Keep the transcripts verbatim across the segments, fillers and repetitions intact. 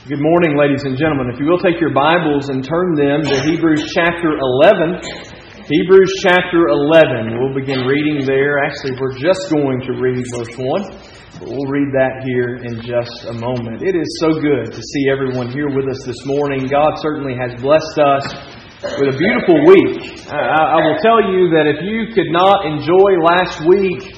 Good morning, ladies and gentlemen. If you will take your Bibles and turn them to Hebrews chapter eleven. Hebrews chapter eleven. We'll begin reading there. Actually, we're just going to read verse one, but we'll read that here in just a moment. It is so good to see everyone here with us this morning. God certainly has blessed us with a beautiful week. I, I will tell you that if you could not enjoy last week,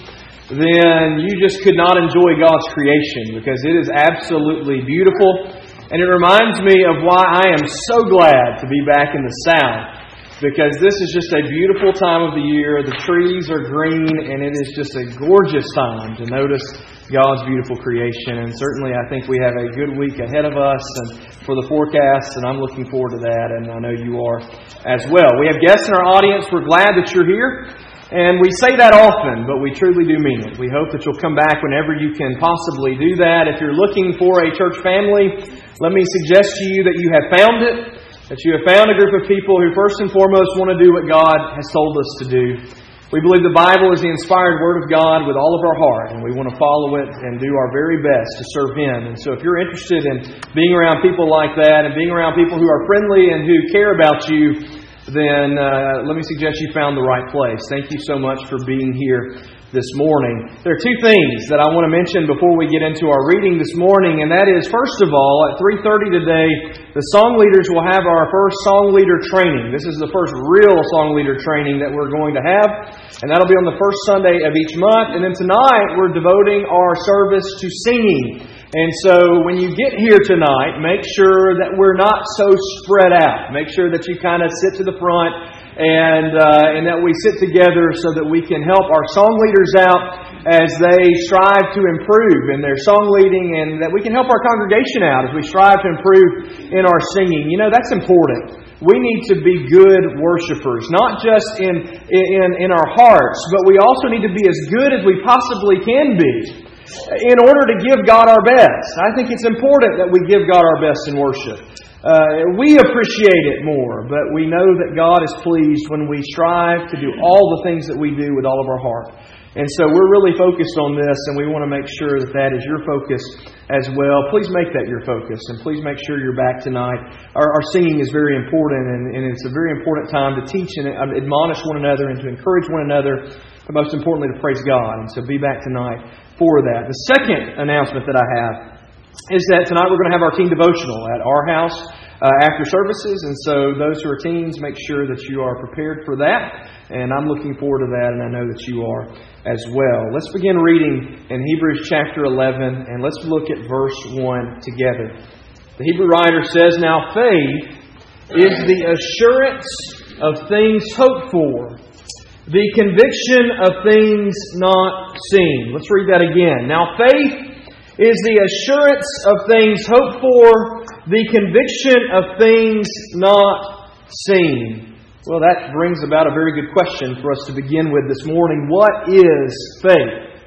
then you just could not enjoy God's creation, because it is absolutely beautiful. And it reminds me of why I am so glad to be back in the South, because this is just a beautiful time of the year. The trees are green, and it is just a gorgeous time to notice God's beautiful creation. And certainly I think we have a good week ahead of us and for the forecast, and I'm looking forward to that, and I know you are as well. We have guests in our audience. We're glad that you're here. And we say that often, but we truly do mean it. We hope that you'll come back whenever you can possibly do that. If you're looking for a church family, let me suggest to you that you have found it, that you have found a group of people who first and foremost want to do what God has told us to do. We believe the Bible is the inspired Word of God with all of our heart, and we want to follow it and do our very best to serve Him. And so if you're interested in being around people like that and being around people who are friendly and who care about you, then uh, let me suggest you found the right place. Thank you so much for being here this morning. There are two things that I want to mention before we get into our reading this morning, and that is, first of all, at three thirty today, the song leaders will have our first song leader training. This is the first real song leader training that we're going to have, and that'll be on the first Sunday of each month. And then tonight, we're devoting our service to singing. And so when you get here tonight, make sure that we're not so spread out. Make sure that you kind of sit to the front and uh, and that we sit together so that we can help our song leaders out as they strive to improve in their song leading, and that we can help our congregation out as we strive to improve in our singing. You know, that's important. We need to be good worshipers, not just in in in our hearts, but we also need to be as good as we possibly can be in order to give God our best. I think it's important that we give God our best in worship. Uh, we appreciate it more, but we know that God is pleased when we strive to do all the things that we do with all of our heart. And so we're really focused on this, and we want to make sure that that is your focus as well. Please make that your focus, and please make sure you're back tonight. Our, our singing is very important, and, and it's a very important time to teach and admonish one another and to encourage one another, but most importantly to praise God. And so be back tonight for that. The second announcement that I have is that tonight we're going to have our teen devotional at our house uh, after services. And so those who are teens, make sure that you are prepared for that. And I'm looking forward to that, and I know that you are as well. Let's begin reading in Hebrews chapter eleven, and let's look at verse one together. The Hebrew writer says, "Now faith is the assurance of things hoped for, the conviction of things not seen." Let's read that again. Now faith is the assurance of things hoped for, the conviction of things not seen. Well, that brings about a very good question for us to begin with this morning. What is faith?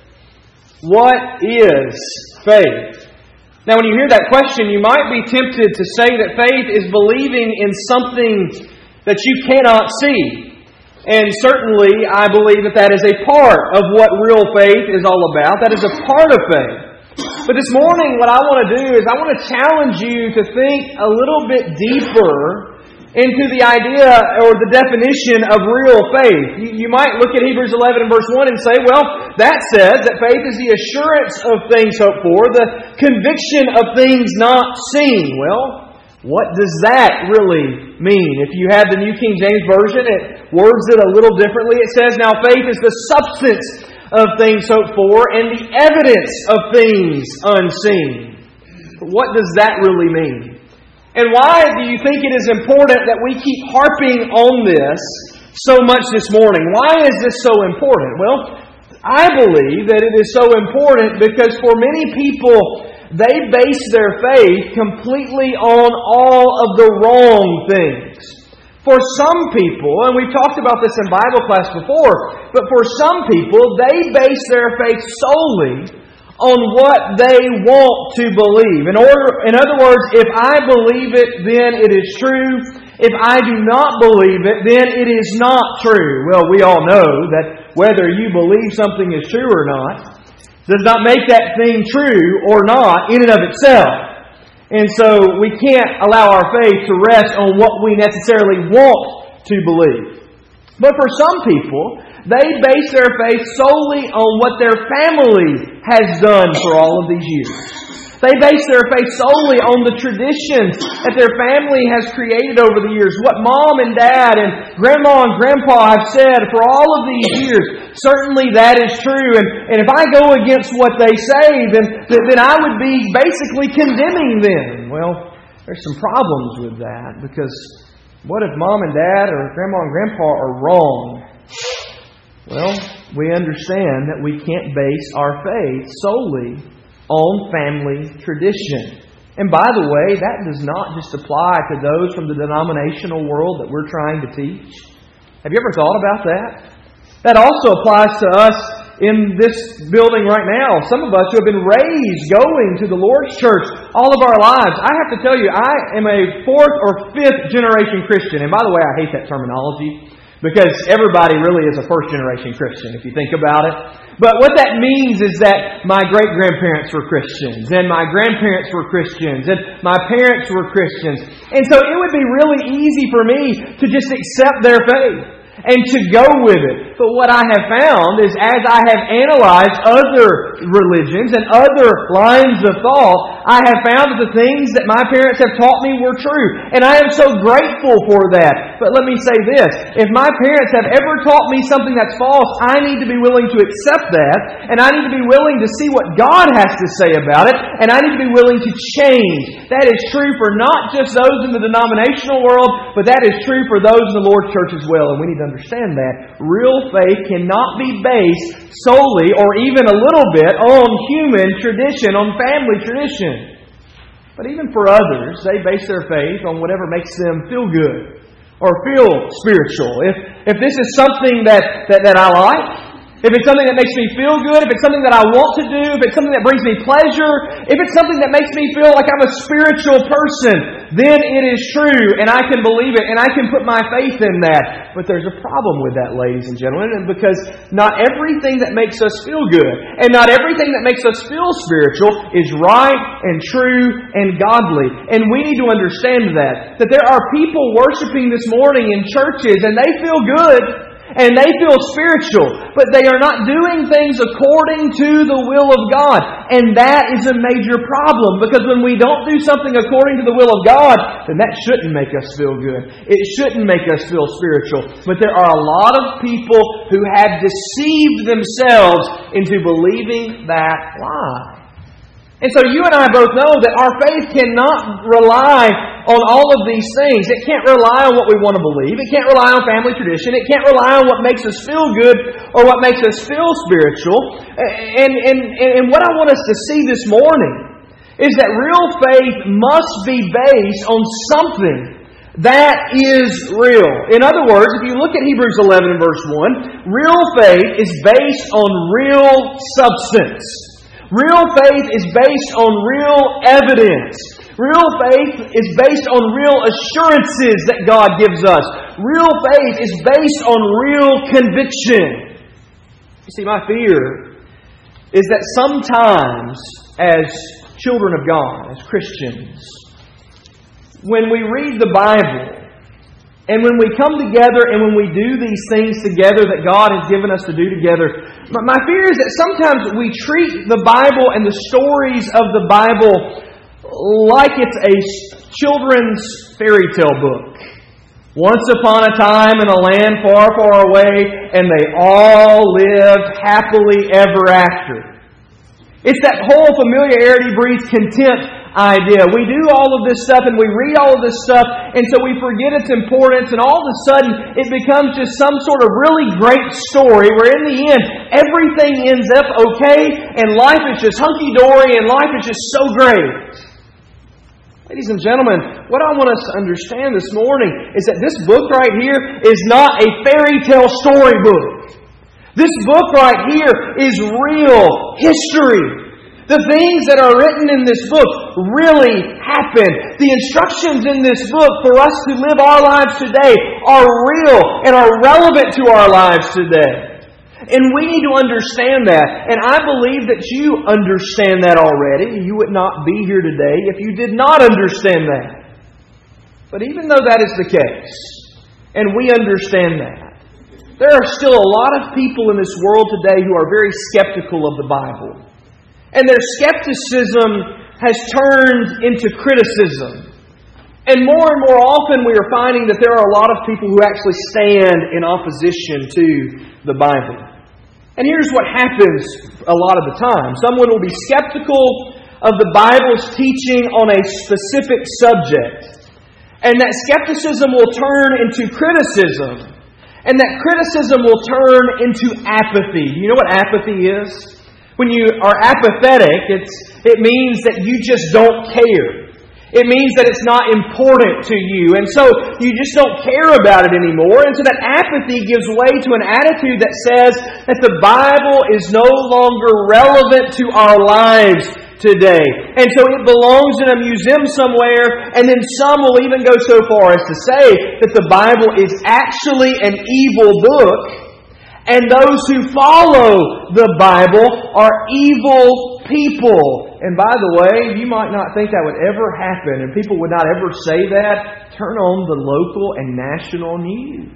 What is faith? Now, when you hear that question, you might be tempted to say that faith is believing in something that you cannot see. And certainly, I believe that that is a part of what real faith is all about. That is a part of faith. But this morning, what I want to do is I want to challenge you to think a little bit deeper into the idea or the definition of real faith. You, you might look at Hebrews eleven and verse one and say, well, that says that faith is the assurance of things hoped for, the conviction of things not seen. Well, what does that really mean? If you have the New King James Version, it words it a little differently. It says, "Now faith is the substance of things hoped for and the evidence of things unseen." But what does that really mean? And why do you think it is important that we keep harping on this so much this morning? Why is this so important? Well, I believe that it is so important because for many people, they base their faith completely on all of the wrong things. For some people, and we've talked about this in Bible class before, but for some people, they base their faith solely on what they want to believe. In order, in other words, if I believe it, then it is true. If I do not believe it, then it is not true. Well, we all know that whether you believe something is true or not does not make that thing true or not in and of itself. And so we can't allow our faith to rest on what we necessarily want to believe. But for some people, they base their faith solely on what their family has done for all of these years. They base their faith solely on the traditions that their family has created over the years. What mom and dad and grandma and grandpa have said for all of these years. Certainly that is true. And, and if I go against what they say, then, then I would be basically condemning them. Well, there's some problems with that. Because what if mom and dad or grandma and grandpa are wrong? Well, we understand that we can't base our faith solely on family tradition. And by the way, that does not just apply to those from the denominational world that we're trying to teach. Have you ever thought about that? That also applies to us in this building right now. Some of us who have been raised going to the Lord's church all of our lives. I have to tell you, I am a fourth or fifth generation Christian. And by the way, I hate that terminology because everybody really is a first generation Christian if you think about it. But what that means is that my great-grandparents were Christians, and my grandparents were Christians, and my parents were Christians. And so it would be really easy for me to just accept their faith and to go with it. But what I have found is as I have analyzed other religions and other lines of thought, I have found that the things that my parents have taught me were true. And I am so grateful for that. But let me say this. If my parents have ever taught me something that's false, I need to be willing to accept that. And I need to be willing to see what God has to say about it. And I need to be willing to change. That is true for not just those in the denominational world, but that is true for those in the Lord's church as well. And we need to understand that. Real faith cannot be based solely or even a little bit on human tradition, on family tradition. But even for others, they base their faith on whatever makes them feel good or feel spiritual. If if this is something that, that, that I like, if it's something that makes me feel good, if it's something that I want to do, if it's something that brings me pleasure, if it's something that makes me feel like I'm a spiritual person, then it is true and I can believe it and I can put my faith in that. But there's a problem with that, ladies and gentlemen, because not everything that makes us feel good and not everything that makes us feel spiritual is right and true and godly. And we need to understand that. That there are people worshiping this morning in churches and they feel good. And they feel spiritual, but they are not doing things according to the will of God. And that is a major problem, because when we don't do something according to the will of God, then that shouldn't make us feel good. It shouldn't make us feel spiritual. But there are a lot of people who have deceived themselves into believing that lie. And so you and I both know that our faith cannot rely on all of these things. It can't rely on what we want to believe. It can't rely on family tradition. It can't rely on what makes us feel good or what makes us feel spiritual. And, and, and what I want us to see this morning is that real faith must be based on something that is real. In other words, if you look at Hebrews eleven and verse one, real faith is based on real substance. Real faith is based on real evidence. Real faith is based on real assurances that God gives us. Real faith is based on real conviction. You see, my fear is that sometimes as children of God, as Christians, when we read the Bible, and when we come together and when we do these things together that God has given us to do together, my fear is that sometimes we treat the Bible and the stories of the Bible like it's a children's fairy tale book. Once upon a time in a land far, far away, and they all lived happily ever after. It's that whole familiarity breeds contempt idea. We do all of this stuff and we read all of this stuff, and so we forget its importance, and all of a sudden it becomes just some sort of really great story where in the end everything ends up okay and life is just hunky-dory and life is just so great. Ladies and gentlemen, what I want us to understand this morning is that this book right here is not a fairy tale storybook. This book right here is real history. The things that are written in this book really happened. The instructions in this book for us to live our lives today are real and are relevant to our lives today. And we need to understand that. And I believe that you understand that already. You would not be here today if you did not understand that. But even though that is the case, and we understand that, there are still a lot of people in this world today who are very skeptical of the Bible. And their skepticism has turned into criticism. And more and more often we are finding that there are a lot of people who actually stand in opposition to the Bible. And here's what happens a lot of the time. Someone will be skeptical of the Bible's teaching on a specific subject. And that skepticism will turn into criticism. And that criticism will turn into apathy. Do you know what apathy is? When you are apathetic, it's, it means that you just don't care. It means that it's not important to you. And so you just don't care about it anymore. And so that apathy gives way to an attitude that says that the Bible is no longer relevant to our lives today. And so it belongs in a museum somewhere. And then some will even go so far as to say that the Bible is actually an evil book. And those who follow the Bible are evil people. And by the way, you might not think that would ever happen, and people would not ever say that. Turn on the local and national news.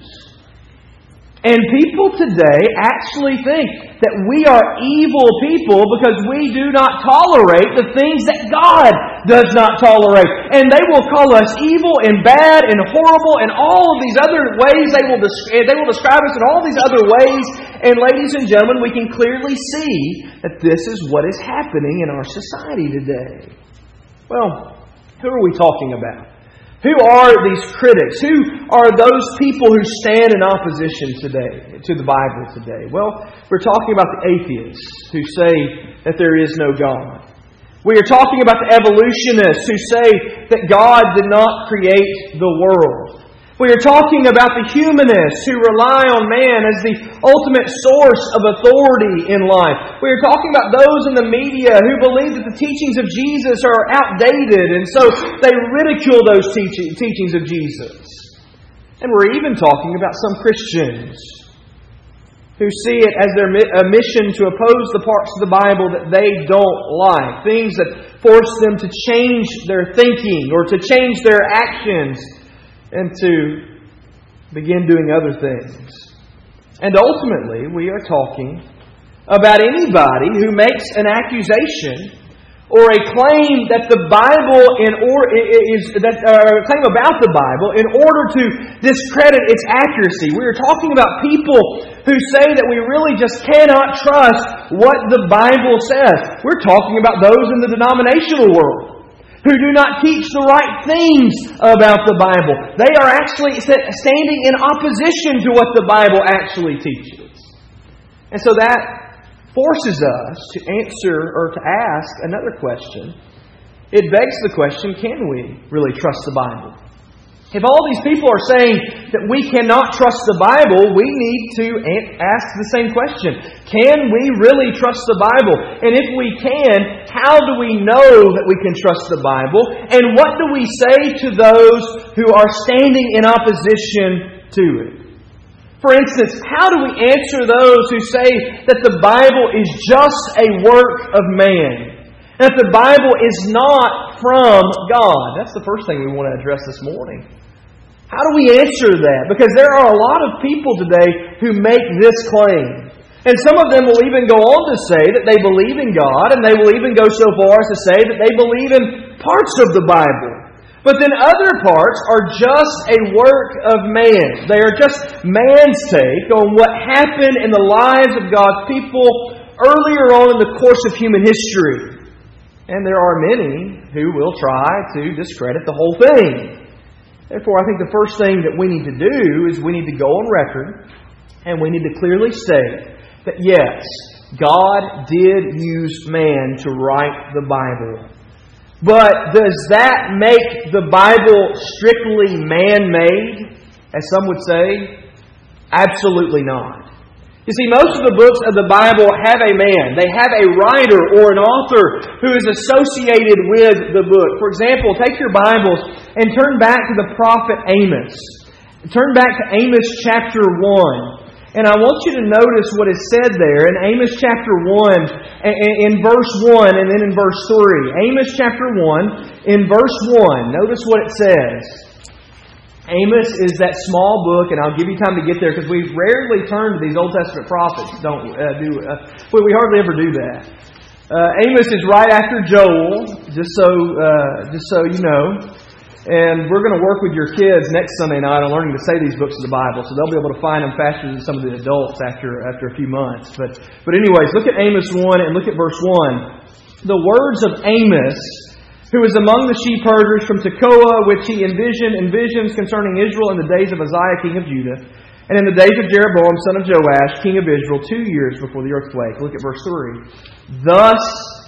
And people today actually think that we are evil people because we do not tolerate the things that God does not tolerate. And they will call us evil and bad and horrible and all of these other ways. They will, des- they will describe us in all these other ways. And ladies and gentlemen, we can clearly see that this is what is happening in our society today. Well, who are we talking about? Who are these critics? Who are those people who stand in opposition today to the Bible today? Well, we're talking about the atheists who say that there is no God. We are talking about the evolutionists who say that God did not create the world. We are talking about the humanists who rely on man as the ultimate source of authority in life. We are talking about those in the media who believe that the teachings of Jesus are outdated, and so they ridicule those teaching, teachings of Jesus. And we're even talking about some Christians who see it as their a mission to oppose the parts of the Bible that they don't like, things that force them to change their thinking or to change their actions, and to begin doing other things. And ultimately, we are talking about anybody who makes an accusation or a claim that the Bible in or is that uh, claim about the Bible in order to discredit its accuracy. We are talking about people who say that we really just cannot trust what the Bible says. We're talking about those in the denominational world who do not teach the right things about the Bible. They are actually standing in opposition to what the Bible actually teaches. And so that forces us to answer or to ask another question. It begs the question, can we really trust the Bible? If all these people are saying that we cannot trust the Bible, we need to ask the same question. Can we really trust the Bible? And if we can, how do we know that we can trust the Bible? And what do we say to those who are standing in opposition to it? For instance, how do we answer those who say that the Bible is just a work of man? That the Bible is not from God? That's the first thing we want to address this morning. How do we answer that? Because there are a lot of people today who make this claim. And some of them will even go on to say that they believe in God, and they will even go so far as to say that they believe in parts of the Bible. But then other parts are just a work of man. They are just man's take on what happened in the lives of God's people earlier on in the course of human history. And there are many who will try to discredit the whole thing. Therefore, I think the first thing that we need to do is we need to go on record and we need to clearly state that yes, God did use man to write the Bible. But does that make the Bible strictly man-made, as some would say? Absolutely not. You see, most of the books of the Bible have a man. They have a writer or an author who is associated with the book. For example, take your Bibles and turn back to the prophet Amos. Turn back to Amos chapter one. And I want you to notice what is said there in Amos chapter one, in verse one, and then in verse three. Amos chapter one, in verse one. Notice what it says. Amos is that small book, and I'll give you time to get there because we rarely turn to these Old Testament prophets. Don't uh, do? Uh, well, we hardly ever do that. Uh, Amos is right after Joel, just so uh, just so you know. And we're going to work with your kids next Sunday night on learning to say these books of the Bible, so they'll be able to find them faster than some of the adults after after a few months. But but anyways, look at Amos one and look at verse one. The words of Amos, who was among the sheep herders from Tekoa, which he envisioned in visions concerning Israel in the days of Uzziah, king of Judah, and in the days of Jeroboam, son of Joash, king of Israel, two years before the earthquake. Look at verse three. Thus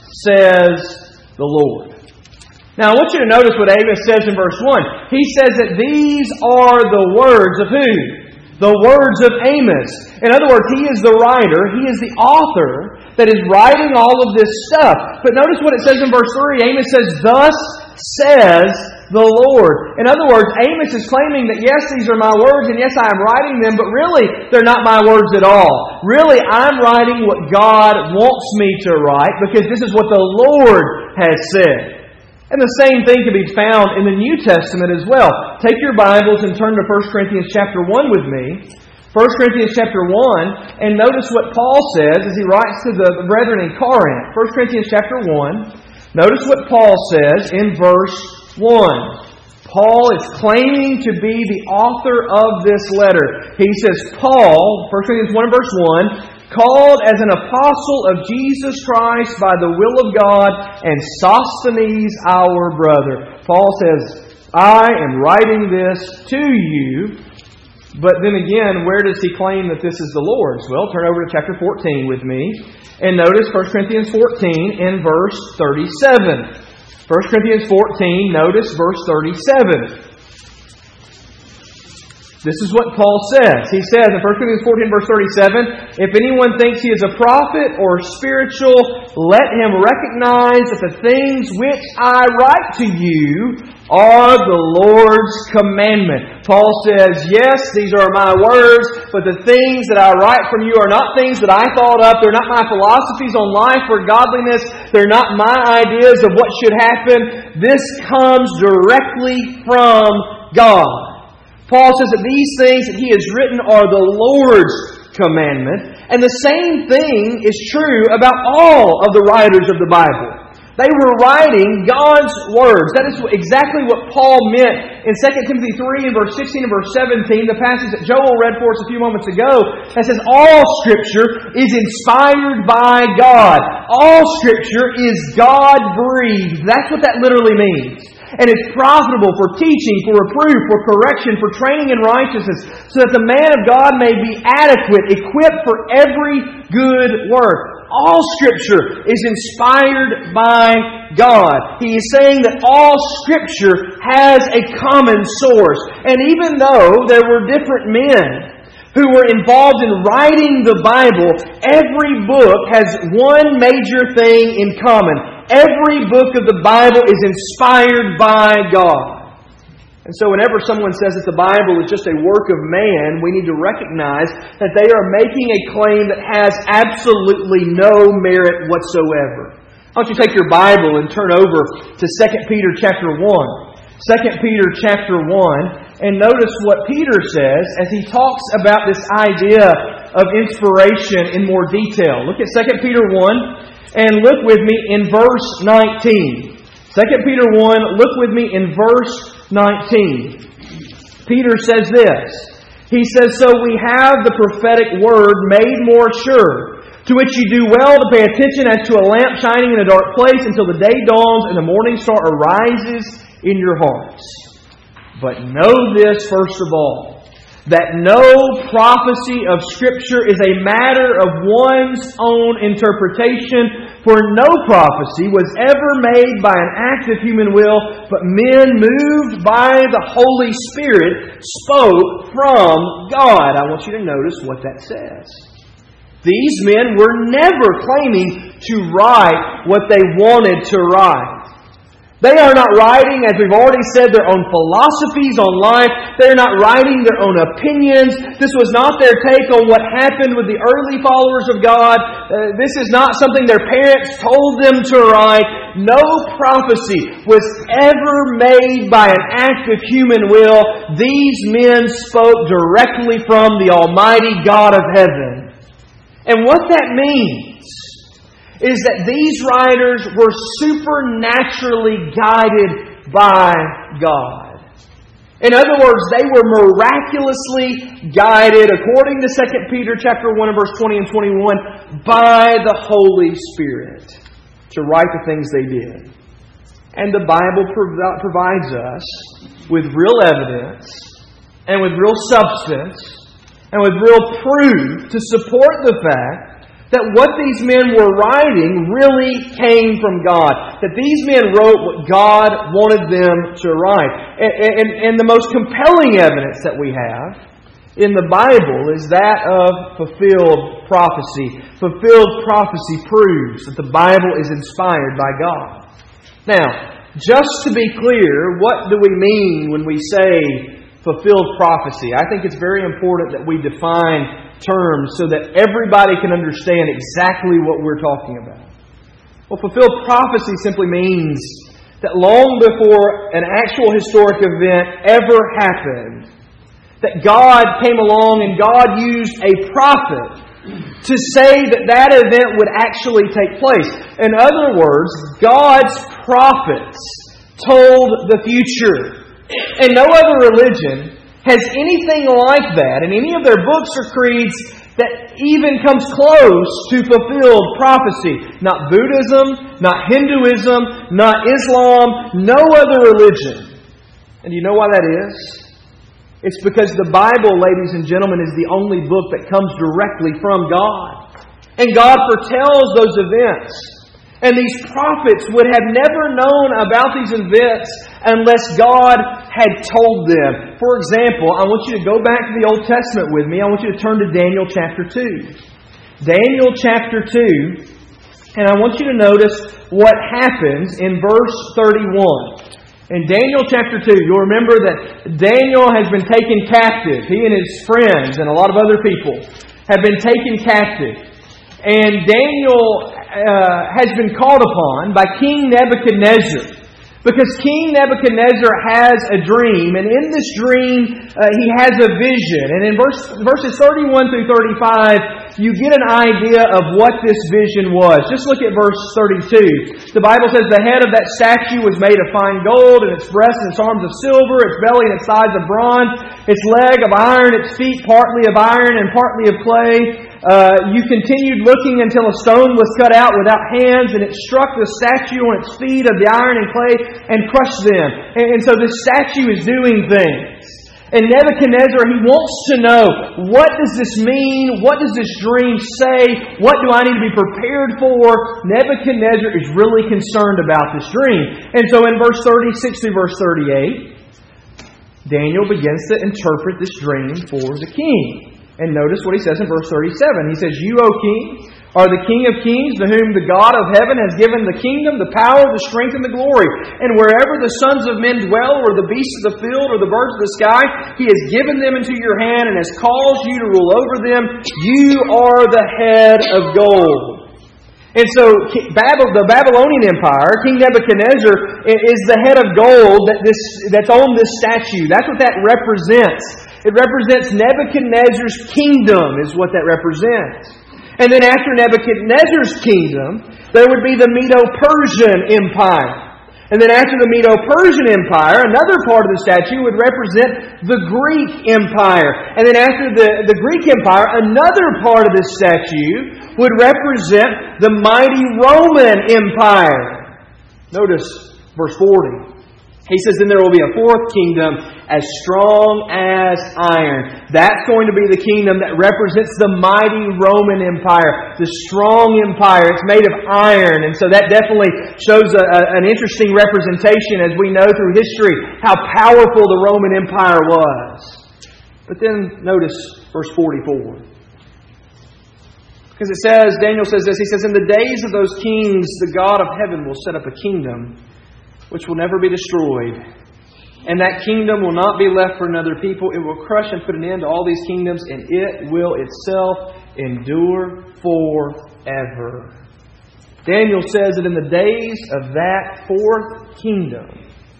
says the Lord. Now, I want you to notice what Amos says in verse one. He says that these are the words of who? The words of Amos. In other words, he is the writer, he is the author that is writing all of this stuff. But notice what it says in verse three. Amos says, thus says the Lord. In other words, Amos is claiming that yes, these are my words, and yes, I am writing them, but really, they're not my words at all. Really, I'm writing what God wants me to write, because this is what the Lord has said. And the same thing can be found in the New Testament as well. Take your Bibles and turn to First Corinthians chapter one with me. First Corinthians chapter one, and notice what Paul says as he writes to the brethren in Corinth. First Corinthians chapter one. Notice what Paul says in verse one. Paul is claiming to be the author of this letter. He says, Paul, First Corinthians one and verse one, called as an apostle of Jesus Christ by the will of God, and Sosthenes our brother. Paul says, I am writing this to you. But then again, where does he claim that this is the Lord's? Well, turn over to chapter fourteen with me. And notice First Corinthians fourteen in verse thirty-seven. First Corinthians fourteen, notice verse thirty-seven. This is what Paul says. He says in First Corinthians fourteen, verse thirty-seven, if anyone thinks he is a prophet or spiritual, let him recognize that the things which I write to you are the Lord's commandment. Paul says, yes, these are my words, but the things that I write from you are not things that I thought up. They're not my philosophies on life or godliness. They're not my ideas of what should happen. This comes directly from God. Paul says that these things that he has written are the Lord's commandment. And the same thing is true about all of the writers of the Bible. They were writing God's words. That is exactly what Paul meant in Second Timothy three and verse sixteen and verse seventeen, the passage that Joel read for us a few moments ago, that says all Scripture is inspired by God. All Scripture is God-breathed. That's what that literally means. And it's profitable for teaching, for reproof, for correction, for training in righteousness, so that the man of God may be adequate, equipped for every good work. All Scripture is inspired by God. He is saying that all Scripture has a common source. And even though there were different men who were involved in writing the Bible, every book has one major thing in common. Every book of the Bible is inspired by God. And so whenever someone says that the Bible is just a work of man, we need to recognize that they are making a claim that has absolutely no merit whatsoever. Why don't you take your Bible and turn over to Second Peter chapter one. Second Peter chapter one, and notice what Peter says as he talks about this idea of inspiration in more detail. Look at Second Peter one. And look with me in verse nineteen. Second Peter one, look with me in verse nineteen. Peter says this. He says, so we have the prophetic word made more sure, to which you do well to pay attention as to a lamp shining in a dark place until the day dawns and the morning star arises in your hearts. But know this first of all, that no prophecy of Scripture is a matter of one's own interpretation, for no prophecy was ever made by an act of human will, but men moved by the Holy Spirit spoke from God. I want you to notice what that says. These men were never claiming to write what they wanted to write. They are not writing, as we've already said, their own philosophies on life. They're not writing their own opinions. This was not their take on what happened with the early followers of God. Uh, this is not something their parents told them to write. No prophecy was ever made by an act of human will. These men spoke directly from the Almighty God of heaven. And what that means is that these writers were supernaturally guided by God. In other words, they were miraculously guided, according to Second Peter chapter one and verse twenty and twenty-one, by the Holy Spirit to write the things they did. And the Bible prov- provides us with real evidence and with real substance and with real proof to support the fact that what these men were writing really came from God. That these men wrote what God wanted them to write. And, and, and the most compelling evidence that we have in the Bible is that of fulfilled prophecy. Fulfilled prophecy proves that the Bible is inspired by God. Now, just to be clear, what do we mean when we say fulfilled prophecy? I think it's very important that we define terms so that everybody can understand exactly what we're talking about. Well, fulfilled prophecy simply means that long before an actual historic event ever happened, that God came along and God used a prophet to say that that event would actually take place. In other words, God's prophets told the future. And no other religion has anything like that in any of their books or creeds that even comes close to fulfilled prophecy. Not Buddhism, not Hinduism, not Islam, no other religion. And you know why that is? It's because the Bible, ladies and gentlemen, is the only book that comes directly from God. And God foretells those events. And these prophets would have never known about these events unless God had told them. For example, I want you to go back to the Old Testament with me. I want you to turn to Daniel chapter two. Daniel chapter two. And I want you to notice what happens in verse thirty-one. In Daniel chapter two, you'll remember that Daniel has been taken captive. He and his friends and a lot of other people have been taken captive. And Daniel uh, has been called upon by King Nebuchadnezzar. Because King Nebuchadnezzar has a dream. And in this dream, uh, he has a vision. And in verse, verses thirty-one through thirty-five, you get an idea of what this vision was. Just look at verse thirty-two. The Bible says, the head of that statue was made of fine gold, and its breast and its arms of silver, its belly and its thighs of bronze, its leg of iron, its feet partly of iron and partly of clay. Uh, you continued looking until a stone was cut out without hands, and it struck the statue on its feet of the iron and clay and crushed them. And, and so this statue is doing things. And Nebuchadnezzar, he wants to know, what does this mean? What does this dream say? What do I need to be prepared for? Nebuchadnezzar is really concerned about this dream. And so in verse thirty-six through verse thirty-eight, Daniel begins to interpret this dream for the king. And notice what he says in verse thirty-seven. He says, you, O king, are the King of kings, to whom the God of heaven has given the kingdom, the power, the strength, and the glory. And wherever the sons of men dwell, or the beasts of the field, or the birds of the sky, He has given them into your hand, and has caused you to rule over them. You are the head of gold. And so the Babylonian Empire, King Nebuchadnezzar, is the head of gold that this, that's on this statue. That's what that represents. It represents Nebuchadnezzar's kingdom, is what that represents. And then after Nebuchadnezzar's kingdom, there would be the Medo-Persian Empire. And then after the Medo-Persian Empire, another part of the statue would represent the Greek Empire. And then after the, the Greek Empire, another part of this statue would represent the mighty Roman Empire. Notice verse forty. He says, then there will be a fourth kingdom as strong as iron. That's going to be the kingdom that represents the mighty Roman Empire, the strong empire. It's made of iron. And so that definitely shows a, a, an interesting representation, as we know through history, how powerful the Roman Empire was. But then notice verse forty-four. Because it says, Daniel says this, he says, in the days of those kings, the God of heaven will set up a kingdom which will never be destroyed. And that kingdom will not be left for another people. It will crush and put an end to all these kingdoms, and it will itself endure forever. Daniel says that in the days of that fourth kingdom,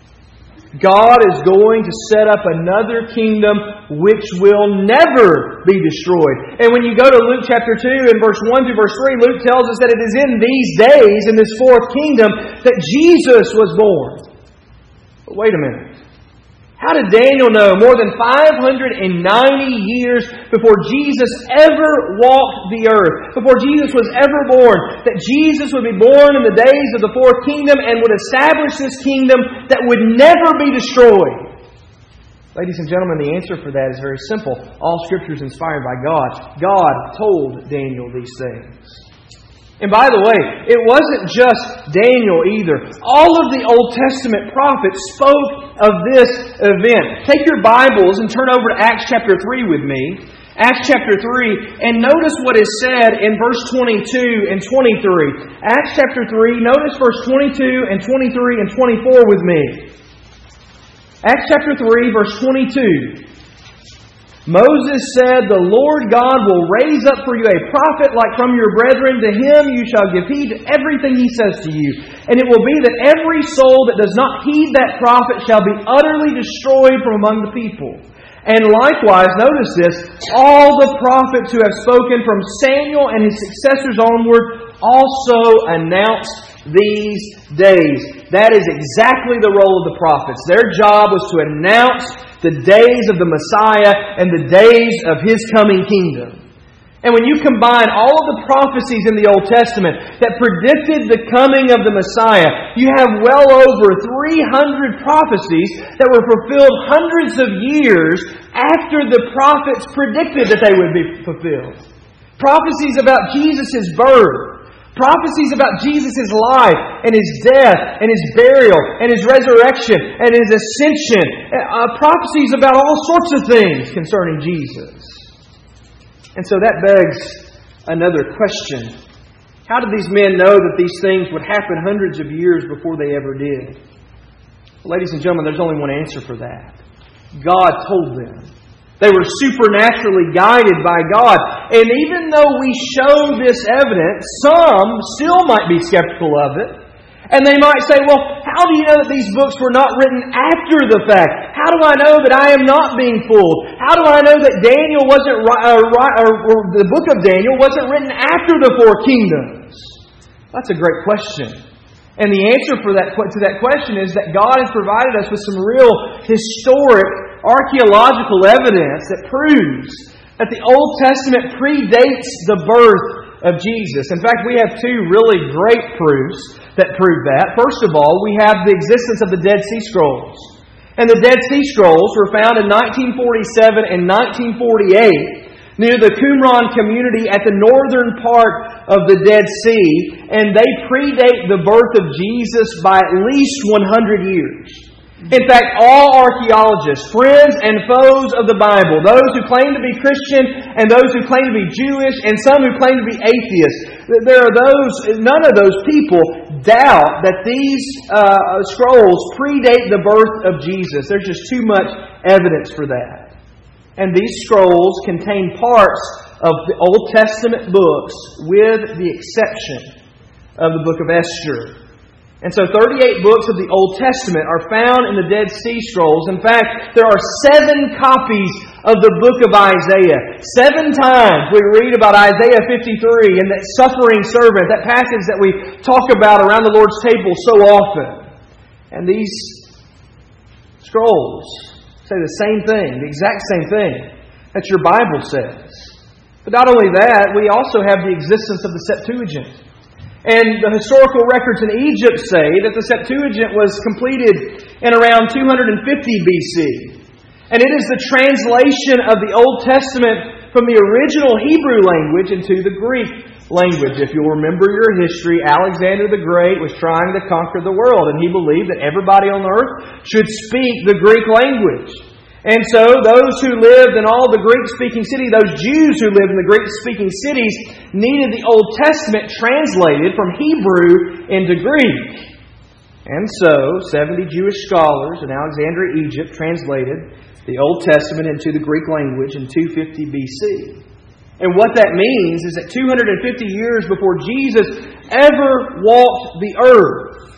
God is going to set up another kingdom which will never be destroyed. And when you go to Luke chapter two and verse one through verse three, Luke tells us that it is in these days, in this fourth kingdom, that Jesus was born. But wait a minute. How did Daniel know more than five hundred ninety years before Jesus ever walked the earth, before Jesus was ever born, that Jesus would be born in the days of the fourth kingdom and would establish this kingdom that would never be destroyed? Ladies and gentlemen, the answer for that is very simple. All Scripture is inspired by God. God told Daniel these things. And by the way, it wasn't just Daniel either. All of the Old Testament prophets spoke of this event. Take your Bibles and turn over to Acts chapter three with me. Acts chapter three, and notice what is said in verse twenty-two and twenty-three. Acts chapter three, notice verse twenty-two and twenty-three and twenty-four with me. Acts chapter three, verse twenty-two. Moses said, "The Lord God will raise up for you a prophet like from your brethren. To him you shall give heed to everything he says to you. And it will be that every soul that does not heed that prophet shall be utterly destroyed from among the people. And likewise," notice this, "all the prophets who have spoken from Samuel and his successors onward also announced these days." That is exactly the role of the prophets. Their job was to announce the days of the Messiah and the days of His coming kingdom. And when you combine all of the prophecies in the Old Testament that predicted the coming of the Messiah, you have well over three hundred prophecies that were fulfilled hundreds of years after the prophets predicted that they would be fulfilled. Prophecies about Jesus' birth. Prophecies about Jesus' life and His death and His burial and His resurrection and His ascension. Uh, prophecies about all sorts of things concerning Jesus. And so that begs another question. How did these men know that these things would happen hundreds of years before they ever did? Well, ladies and gentlemen, there's only one answer for that. God told them. They were supernaturally guided by God. And even though we show this evidence, some still might be skeptical of it. And they might say, well, how do you know that these books were not written after the fact? How do I know that I am not being fooled? How do I know that Daniel wasn't, uh, or, or the book of Daniel wasn't written after the four kingdoms? That's a great question. And the answer for that to that question is that God has provided us with some real historic archaeological evidence that proves that the Old Testament predates the birth of Jesus. In fact, we have two really great proofs that prove that. First of all, we have the existence of the Dead Sea Scrolls. And the Dead Sea Scrolls were found in nineteen forty-seven and nineteen forty-eight near the Qumran community at the northern part of the Dead Sea, and they predate the birth of Jesus by at least one hundred years. In fact, all archaeologists, friends and foes of the Bible, those who claim to be Christian and those who claim to be Jewish and some who claim to be atheists, there are those, none of those people doubt that these uh, scrolls predate the birth of Jesus. There's just too much evidence for that. And these scrolls contain parts of the Old Testament books with the exception of the book of Esther. And so thirty-eight books of the Old Testament are found in the Dead Sea Scrolls. In fact, there are seven copies of the book of Isaiah. Seven times we read about Isaiah fifty-three and that suffering servant, that passage that we talk about around the Lord's table so often. And these scrolls say the same thing, the exact same thing that your Bible says. But not only that, we also have the existence of the Septuagint. And the historical records in Egypt say that the Septuagint was completed in around two hundred fifty B C. And it is the translation of the Old Testament from the original Hebrew language into the Greek language. If you'll remember your history, Alexander the Great was trying to conquer the world, and he believed that everybody on earth should speak the Greek language. And so those who lived in all the Greek-speaking cities, those Jews who lived in the Greek-speaking cities, needed the Old Testament translated from Hebrew into Greek. And so, seventy Jewish scholars in Alexandria, Egypt, translated the Old Testament into the Greek language in two fifty B C. And what that means is that two hundred fifty years before Jesus ever walked the earth,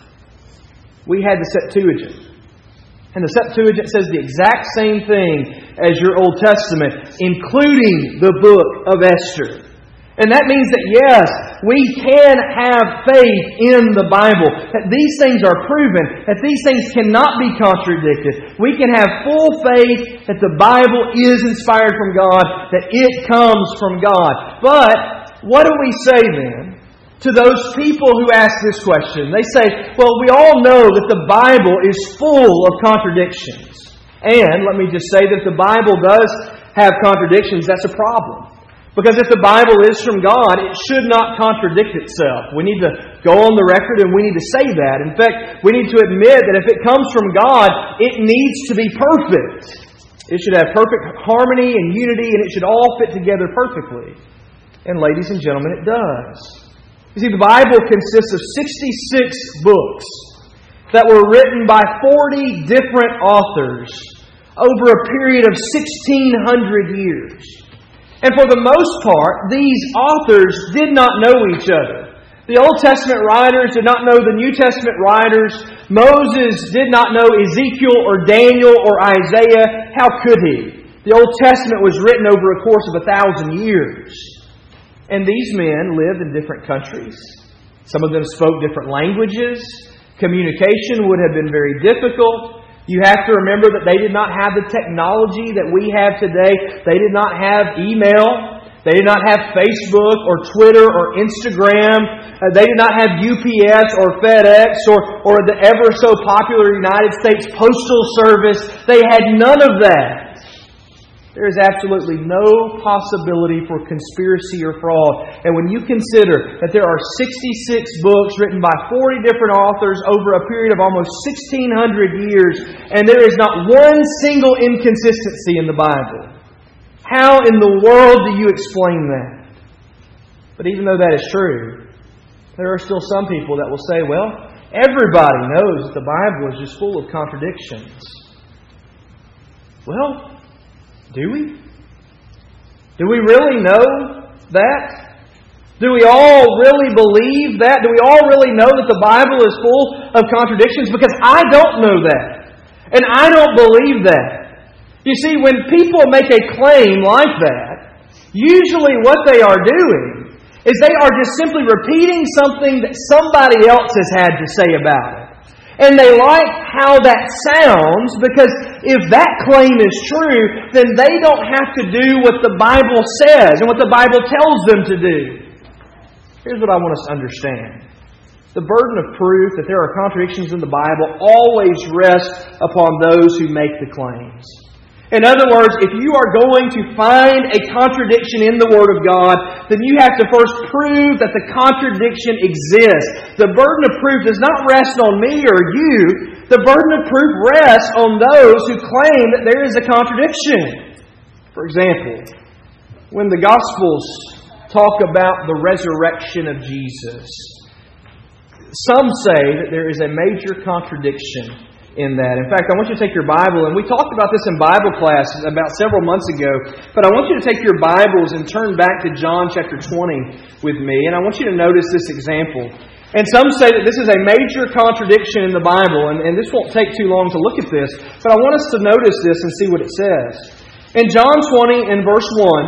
we had the Septuagint. And the Septuagint says the exact same thing as your Old Testament, including the book of Esther. And that means that, yes, we can have faith in the Bible, that these things are proven, that these things cannot be contradicted. We can have full faith that the Bible is inspired from God, that it comes from God. But what do we say then to those people who ask this question? They say, well, we all know that the Bible is full of contradictions. And let me just say that if the Bible does have contradictions, that's a problem. Because if the Bible is from God, it should not contradict itself. We need to go on the record and we need to say that. In fact, we need to admit that if it comes from God, it needs to be perfect. It should have perfect harmony and unity, and it should all fit together perfectly. And ladies and gentlemen, it does. You see, the Bible consists of sixty-six books that were written by forty different authors over a period of sixteen hundred years. And for the most part, these authors did not know each other. The Old Testament writers did not know the New Testament writers. Moses did not know Ezekiel or Daniel or Isaiah. How could he? The Old Testament was written over a course of a thousand years. And these men lived in different countries. Some of them spoke different languages. Communication would have been very difficult. You have to remember that they did not have the technology that we have today. They did not have email. They did not have Facebook or Twitter or Instagram. Uh, they did not have U P S or FedEx or, or the ever so popular United States Postal Service. They had none of that. There is absolutely no possibility for conspiracy or fraud. And when you consider that there are sixty-six books written by forty different authors over a period of almost sixteen hundred years, and there is not one single inconsistency in the Bible, how in the world do you explain that? But even though that is true, there are still some people that will say, well, everybody knows that the Bible is just full of contradictions. Well, do we? Do we really know that? Do we all really believe that? Do we all really know that the Bible is full of contradictions? Because I don't know that. And I don't believe that. You see, when people make a claim like that, usually what they are doing is they are just simply repeating something that somebody else has had to say about it. And they like how that sounds, because if that claim is true, then they don't have to do what the Bible says and what the Bible tells them to do. Here's what I want us to understand. The burden of proof that there are contradictions in the Bible always rests upon those who make the claims. In other words, if you are going to find a contradiction in the Word of God, then you have to first prove that the contradiction exists. The burden of proof does not rest on me or you. The burden of proof rests on those who claim that there is a contradiction. For example, when the Gospels talk about the resurrection of Jesus, some say that there is a major contradiction in that. In fact, I want you to take your Bible, and we talked about this in Bible class about several months ago, but I want you to take your Bibles and turn back to John chapter twenty with me, and I want you to notice this example. And some say that this is a major contradiction in the Bible, and, and this won't take too long to look at this, but I want us to notice this and see what it says. In John twenty and verse one,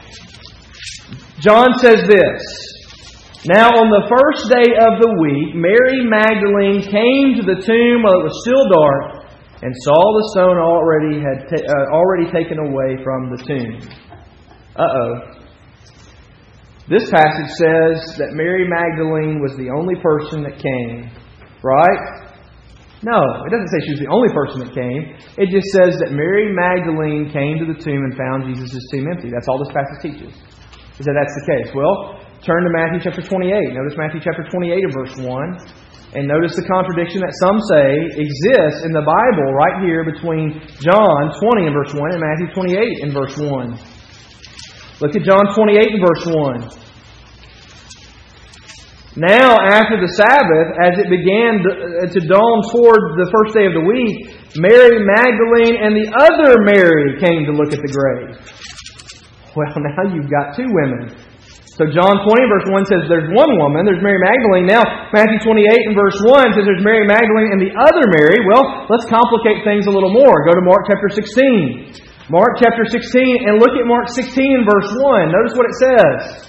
John says this: Now on the first day of the week, Mary Magdalene came to the tomb while it was still dark and saw the stone already had ta- uh, already taken away from the tomb. Uh-oh. This passage says that Mary Magdalene was the only person that came. Right? No, it doesn't say she was the only person that came. It just says that Mary Magdalene came to the tomb and found Jesus' tomb empty. That's all this passage teaches. Is that that's the case. Well, turn to Matthew chapter twenty-eight. Notice Matthew chapter twenty-eight and verse one. And notice the contradiction that some say exists in the Bible right here between John twenty and verse one and Matthew twenty-eight and verse one. Look at John twenty-eight and verse one. Now, after the Sabbath, as it began to dawn toward the first day of the week, Mary Magdalene and the other Mary came to look at the grave. Well, now you've got two women. So John twenty verse one says there's one woman, there's Mary Magdalene. Now Matthew twenty-eight and verse one says there's Mary Magdalene and the other Mary. Well, let's complicate things a little more. Go to Mark chapter sixteen. Mark chapter sixteen and look at Mark sixteen and verse one. Notice what it says.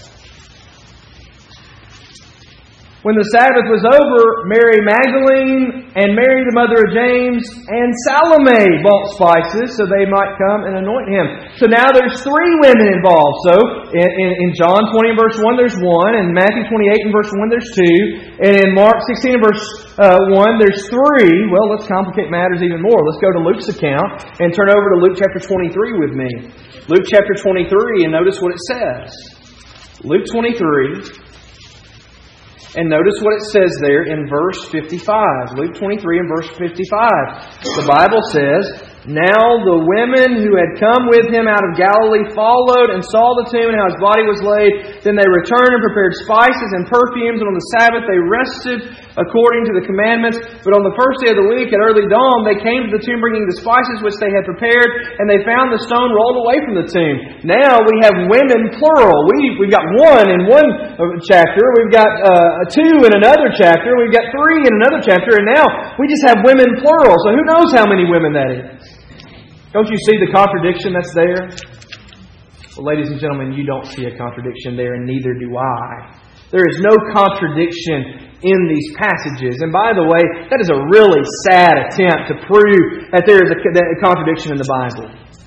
When the Sabbath was over, Mary Magdalene and Mary the mother of James and Salome bought spices so they might come and anoint him. So now there's three women involved. So in, in, in John twenty and verse one there's one, in Matthew twenty-eight and verse one there's two, and in Mark sixteen and verse uh, one there's three. Well, let's complicate matters even more. Let's go to Luke's account and turn over to Luke chapter twenty-three with me. Luke chapter twenty-three, and notice what it says. Luke twenty-three. And notice what it says there in verse fifty-five. Luke twenty-three and verse fifty-five. The Bible says, "Now the women who had come with him out of Galilee followed and saw the tomb and how his body was laid. Then they returned and prepared spices and perfumes, and on the Sabbath they rested according to the commandments. But on the first day of the week at early dawn they came to the tomb bringing the spices which they had prepared, and they found the stone rolled away from the tomb." Now we have women plural. We, we've got one in one chapter. We've got uh, two in another chapter. We've got three in another chapter. And now we just have women plural. So who knows how many women that is? Don't you see the contradiction that's there? Well, ladies and gentlemen, you don't see a contradiction there, and neither do I. There is no contradiction in these passages. And by the way, that is a really sad attempt to prove that there is a, a contradiction in the Bible.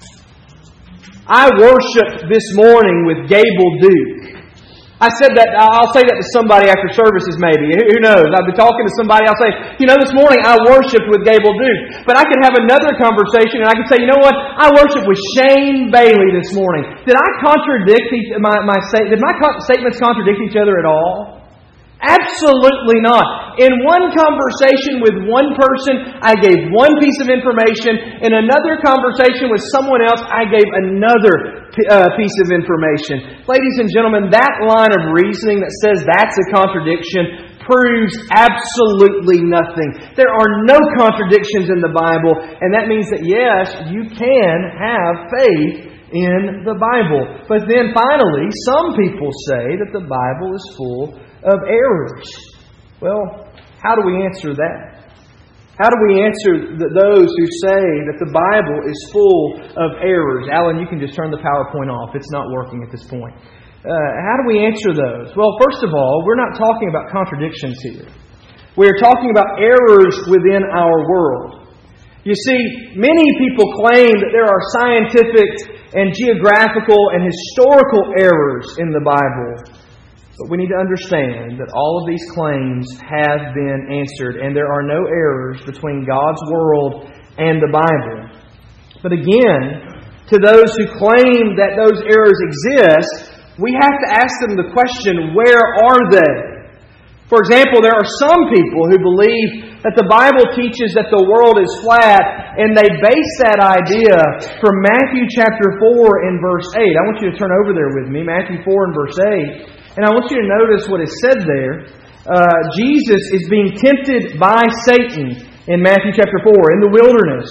I worshiped this morning with Gable Duke. I said that, I'll say that to somebody after services maybe. Who knows? I'll be talking to somebody, I'll say, you know, this morning I worshiped with Gable Duke. But I could have another conversation and I could say, you know what? I worshiped with Shane Bailey this morning. Did I contradict each, my, my, did my statements contradict each other at all? Absolutely not. In one conversation with one person, I gave one piece of information. In another conversation with someone else, I gave another uh, piece of information. Ladies and gentlemen, that line of reasoning that says that's a contradiction proves absolutely nothing. There are no contradictions in the Bible, and that means that yes, you can have faith in the Bible. But then finally, some people say that the Bible is full of errors. Well, how do we answer that? How do we answer the, those who say that the Bible is full of errors? Alan, you can just turn the PowerPoint off. It's not working at this point. Uh, how do we answer those? Well, first of all, we're not talking about contradictions here. We're talking about errors within our world. You see, many people claim that there are scientific and geographical and historical errors in the Bible. But we need to understand that all of these claims have been answered, and there are no errors between God's world and the Bible. But again, to those who claim that those errors exist, we have to ask them the question, where are they? For example, there are some people who believe that the Bible teaches that the world is flat, and they base that idea from Matthew chapter four and verse eight. I want you to turn over there with me, Matthew four and verse eight. And I want you to notice what is said there. Uh, Jesus is being tempted by Satan in Matthew chapter four in the wilderness.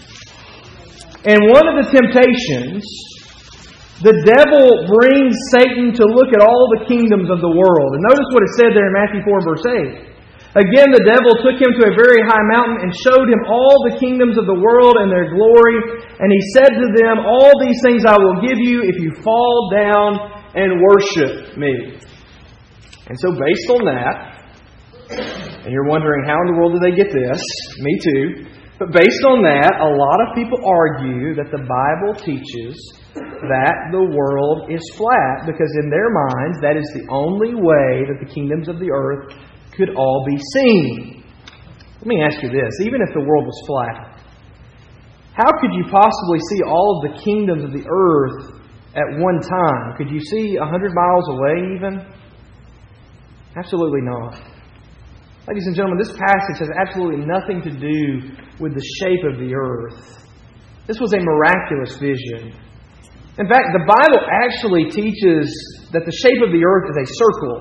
And one of the temptations, the devil brings Satan to look at all the kingdoms of the world. And notice what is said there in Matthew four verse eight. Again, the devil took him to a very high mountain and showed him all the kingdoms of the world and their glory. And he said to them, "All these things I will give you if you fall down and worship me." And so based on that, and you're wondering how in the world did they get this? Me too. But based on that, a lot of people argue that the Bible teaches that the world is flat because in their minds that is the only way that the kingdoms of the earth could all be seen. Let me ask you this. Even if the world was flat, how could you possibly see all of the kingdoms of the earth at one time? Could you see a hundred miles away even? Absolutely not. Ladies and gentlemen, this passage has absolutely nothing to do with the shape of the earth. This was a miraculous vision. In fact, the Bible actually teaches that the shape of the earth is a circle.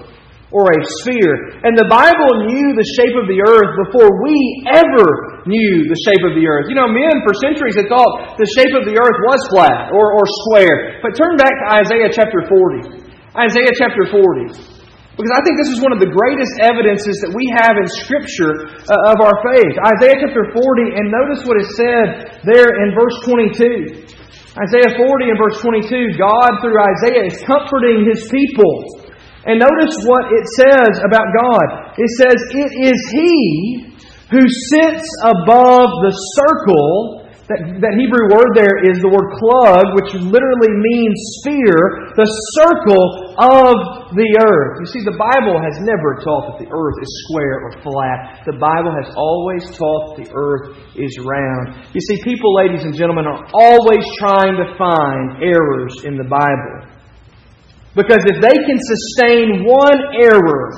or a sphere. And the Bible knew the shape of the earth before we ever knew the shape of the earth. You know, men for centuries had thought the shape of the earth was flat or, or square. But turn back to Isaiah chapter forty. Isaiah chapter forty. Because I think this is one of the greatest evidences that we have in Scripture uh, of our faith. Isaiah chapter forty, and notice what is said there in verse twenty-two. Isaiah forty and verse twenty-two, God through Isaiah is comforting His people. And notice what it says about God. It says, "It is He who sits above the circle." That, that Hebrew word there is the word klug, which literally means sphere, the circle of the earth. You see, the Bible has never taught that the earth is square or flat. The Bible has always taught that the earth is round. You see, people, ladies and gentlemen, are always trying to find errors in the Bible. Because if they can sustain one error,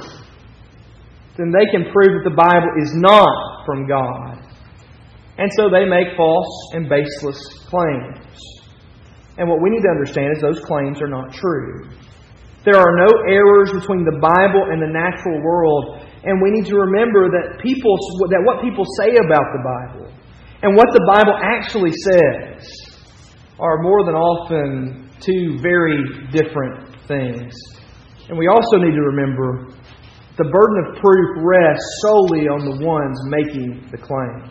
then they can prove that the Bible is not from God. And so they make false and baseless claims. And what we need to understand is those claims are not true. There are no errors between the Bible and the natural world. And we need to remember that people, that what people say about the Bible and what the Bible actually says are more than often two very different things. And we also need to remember the burden of proof rests solely on the ones making the claims.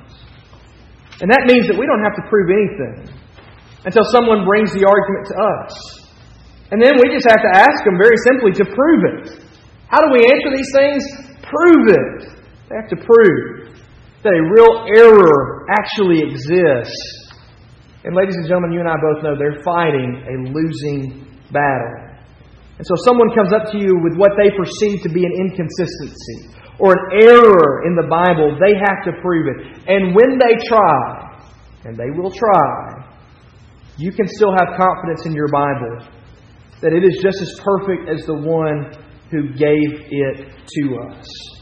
And that means that we don't have to prove anything until someone brings the argument to us. And then we just have to ask them very simply to prove it. How do we answer these things? Prove it. They have to prove that a real error actually exists. And ladies and gentlemen, you and I both know they're fighting a losing battle. And so someone comes up to you with what they perceive to be an inconsistency or an error in the Bible, they have to prove it. And when they try, and they will try, you can still have confidence in your Bible that it is just as perfect as the one who gave it to us.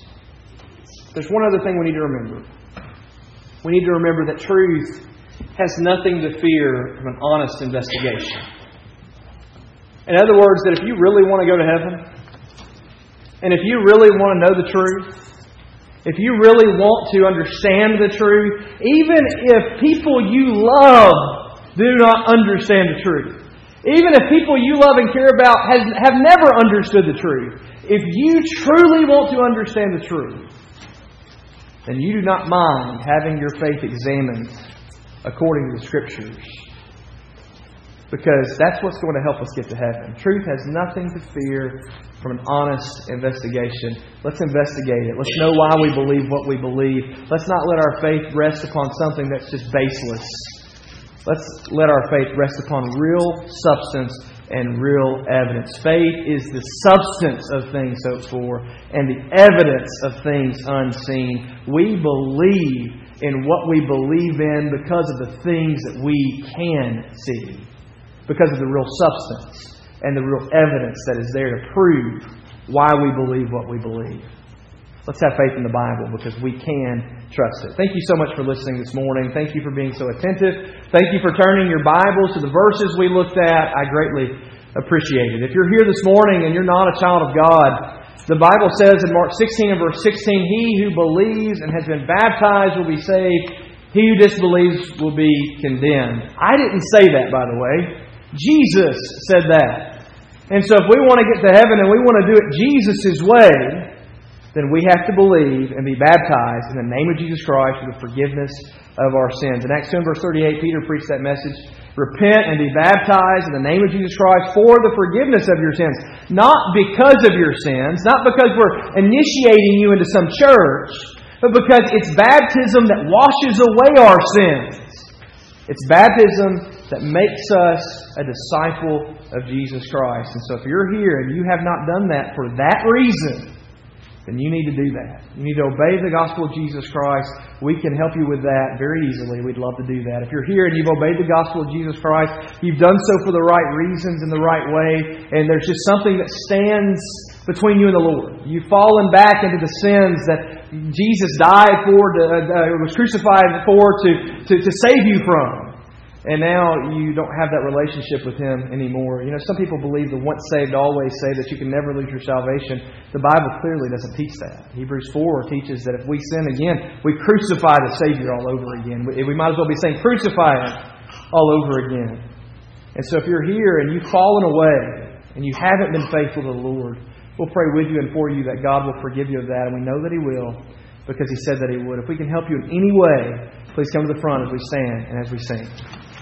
There's one other thing we need to remember. We need to remember that truth has nothing to fear from an honest investigation. In other words, that if you really want to go to heaven, and if you really want to know the truth, if you really want to understand the truth, even if people you love do not understand the truth, even if people you love and care about has, have never understood the truth, if you truly want to understand the truth, then you do not mind having your faith examined according to the Scriptures. Because that's what's going to help us get to heaven. Truth has nothing to fear from an honest investigation. Let's investigate it. Let's know why we believe what we believe. Let's not let our faith rest upon something that's just baseless. Let's let our faith rest upon real substance and real evidence. Faith is the substance of things hoped for and the evidence of things unseen. We believe in what we believe in because of the things that we can see. Because of the real substance and the real evidence that is there to prove why we believe what we believe. Let's have faith in the Bible because we can trust it. Thank you so much for listening this morning. Thank you for being so attentive. Thank you for turning your Bibles to the verses we looked at. I greatly appreciate it. If you're here this morning and you're not a child of God, the Bible says in Mark sixteen and verse sixteen, "He who believes and has been baptized will be saved. He who disbelieves will be condemned." I didn't say that, by the way. Jesus said that. And so if we want to get to heaven and we want to do it Jesus' way, then we have to believe and be baptized in the name of Jesus Christ for the forgiveness of our sins. In Acts two verse thirty-eight, Peter preached that message. Repent and be baptized in the name of Jesus Christ for the forgiveness of your sins. Not because of your sins, not because we're initiating you into some church, but because it's baptism that washes away our sins. It's baptism that makes us a disciple of Jesus Christ. And so if you're here and you have not done that for that reason, then you need to do that. You need to obey the gospel of Jesus Christ. We can help you with that very easily. We'd love to do that. If you're here and you've obeyed the gospel of Jesus Christ, you've done so for the right reasons in the right way, and there's just something that stands between you and the Lord. You've fallen back into the sins that Jesus died for, to, uh, was crucified for, to, to, to save you from. and now you don't have that relationship with Him anymore. You know, some people believe the once saved, always saved, that you can never lose your salvation. The Bible clearly doesn't teach that. Hebrews four teaches that if we sin again, we crucify the Savior all over again. We, we might as well be saying, crucify Him all over again. And so if you're here and you've fallen away and you haven't been faithful to the Lord, we'll pray with you and for you that God will forgive you of that. And we know that He will, because He said that He would. If we can help you in any way, please come to the front as we stand and as we sing.